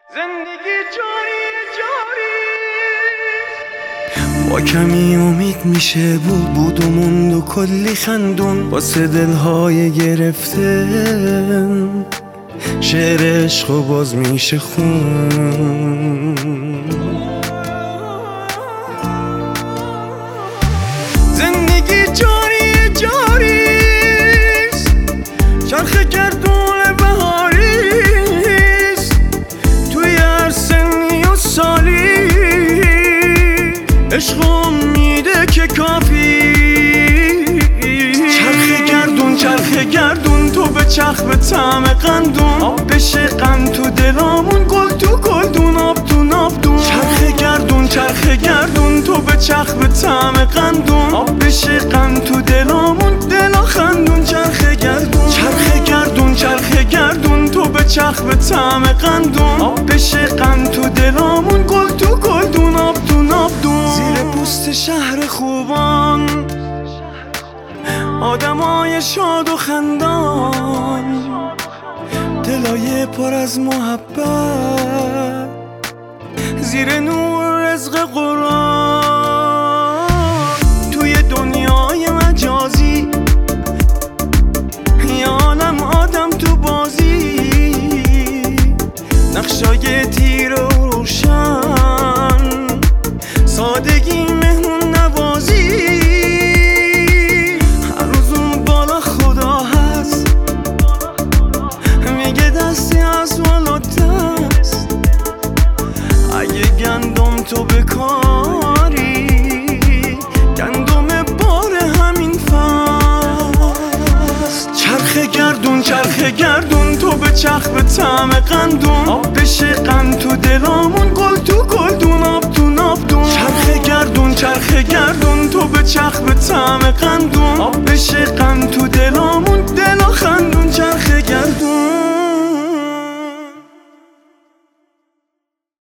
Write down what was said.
زندگی جاری با کمی امید میشه بود و موند و کلی خندون واسه دلهای گرفته شعر عشق و باز میشه خون. زندگی جاریست چرخ گردون بهاریست توی هر سنی و سالی عشق امیده که کافی. چرخ گردون تو به چرخ به طعم قندون بشه قند تو دلامون گل تو گلدون آب تو نابدون. چرخ گردون تو به چرخ به طعم قندون بشه قند تو دلامون دلا خندون. چرخ گردون تو به چرخ به طعم قندون بشه قند تو دلامون گل تو گلدون آب تو نابدون. زیر پوست شهر خوبان آدمای شاد و خندان دلای پر از محبت زیر نور رزق قرآن. توی دنیای مجازی یه عالم آدم تو بازی نقشای تیره و روشن سادگی مهمون نوازی. گندم تو بکاری گندم بار همین فصل. چرخ گردون تو به چرخ به طعم قندون بشه قند تو دلامون گل تو گلدون آب تو نابدون. چرخ گردون تو به چرخ به طعم قندون بشه قند تو دلامون